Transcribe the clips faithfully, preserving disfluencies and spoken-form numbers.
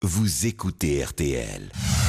Vous écoutez R T L.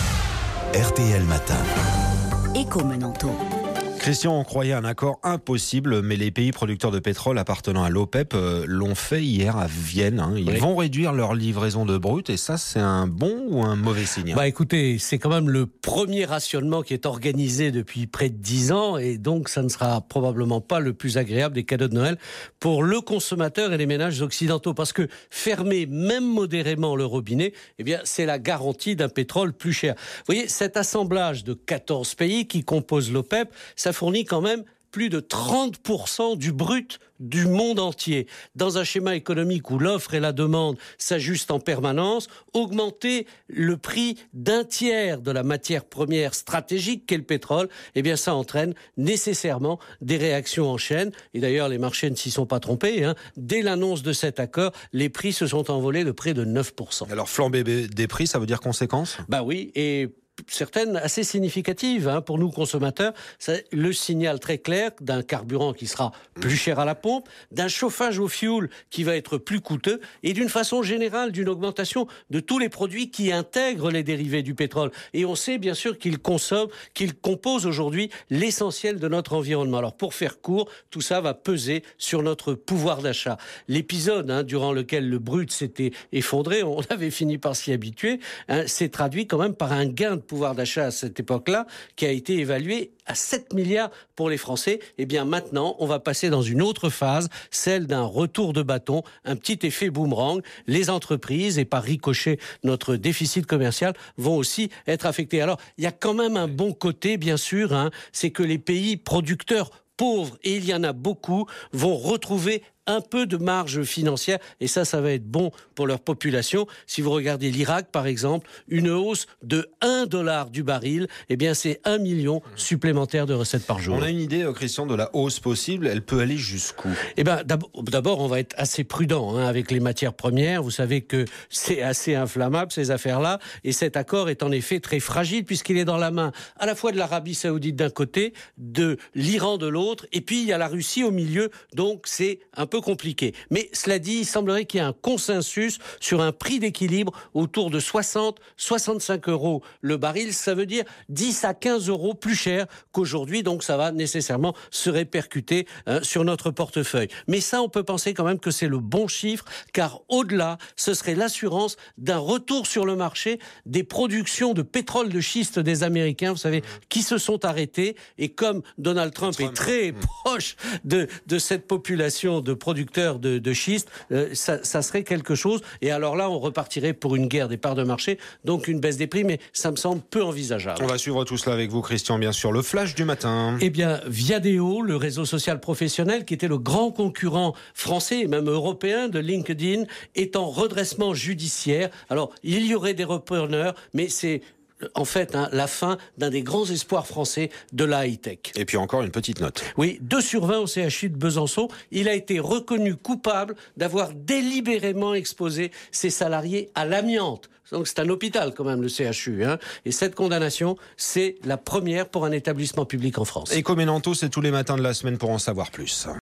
R T L Matin. Éco-Menanto. Christian, on croyait un accord impossible, mais les pays producteurs de pétrole appartenant à l'OPEP euh, l'ont fait hier à Vienne. Hein. Ils oui. vont réduire leur livraison de brut, et ça, c'est un bon ou un mauvais signe? Bah écoutez, c'est quand même le premier rationnement qui est organisé depuis près de dix ans, et donc ça ne sera probablement pas le plus agréable des cadeaux de Noël pour le consommateur et les ménages occidentaux, parce que fermer même modérément le robinet, eh bien, c'est la garantie d'un pétrole plus cher. Vous voyez, cet assemblage de quatorze pays qui composent l'OPEP, ça fournit quand même plus de trente pour cent du brut du monde entier. Dans un schéma économique où l'offre et la demande s'ajustent en permanence, augmenter le prix d'un tiers de la matière première stratégique qu'est le pétrole, eh bien ça entraîne nécessairement des réactions en chaîne. Et d'ailleurs, les marchés ne s'y sont pas trompés. Hein. Dès l'annonce de cet accord, les prix se sont envolés de près de neuf pour cent. Alors, flamber des prix, ça veut dire conséquence? Bah oui, et certaines assez significatives hein, pour nous consommateurs. C'est le signal très clair d'un carburant qui sera plus cher à la pompe, d'un chauffage au fioul qui va être plus coûteux et d'une façon générale d'une augmentation de tous les produits qui intègrent les dérivés du pétrole. Et on sait bien sûr qu'ils consomment, qu'ils composent aujourd'hui l'essentiel de notre environnement. Alors pour faire court, tout ça va peser sur notre pouvoir d'achat. L'épisode hein, durant lequel le brut s'était effondré, on avait fini par s'y habituer, hein, s'est traduit quand même par un gain de pouvoir d'achat à cette époque-là, qui a été évalué à sept milliards pour les Français. Et bien maintenant, on va passer dans une autre phase, celle d'un retour de bâton, un petit effet boomerang. Les entreprises, et par ricochet notre déficit commercial, vont aussi être affectés. Alors, il y a quand même un bon côté, bien sûr, hein, c'est que les pays producteurs pauvres, et il y en a beaucoup, vont retrouver un peu de marge financière, et ça, ça va être bon pour leur population. Si vous regardez l'Irak, par exemple, une hausse de un dollar du baril, eh bien, c'est un million supplémentaire de recettes par jour. On a une idée, Christian, de la hausse possible. Elle peut aller jusqu'où? Eh bien, d'abord, on va être assez prudent hein, avec les matières premières. Vous savez que c'est assez inflammable, ces affaires-là, et cet accord est en effet très fragile, puisqu'il est dans la main à la fois de l'Arabie Saoudite d'un côté, de l'Iran de l'autre, et puis il y a la Russie au milieu, donc c'est un peu compliqué. Mais cela dit, il semblerait qu'il y ait un consensus sur un prix d'équilibre autour de soixante à soixante-cinq euros le baril. Ça veut dire dix à quinze euros plus cher qu'aujourd'hui. Donc ça va nécessairement se répercuter hein, sur notre portefeuille. Mais ça, on peut penser quand même que c'est le bon chiffre, car au-delà, ce serait l'assurance d'un retour sur le marché des productions de pétrole de schiste des Américains, vous savez, qui se sont arrêtés. Et comme Donald Trump, Trump. est très mmh. proche de, de cette population de producteurs de, de schiste, euh, ça, ça serait quelque chose. Et alors là, on repartirait pour une guerre des parts de marché, donc une baisse des prix, mais ça me semble peu envisageable. On va suivre tout cela avec vous, Christian, bien sûr. Le flash du matin. Eh bien, Viadeo, le réseau social professionnel, qui était le grand concurrent français et même européen de LinkedIn, est en redressement judiciaire. Alors, il y aurait des repreneurs, mais c'est en fait, hein, la fin d'un des grands espoirs français de la high-tech. Et puis encore une petite note. Oui, deux sur vingt au C H U de Besançon. Il a été reconnu coupable d'avoir délibérément exposé ses salariés à l'amiante. Donc c'est un hôpital quand même, le C H U. Hein. Et cette condamnation, c'est la première pour un établissement public en France. Éco-Menanto, c'est tous les matins de la semaine pour en savoir plus.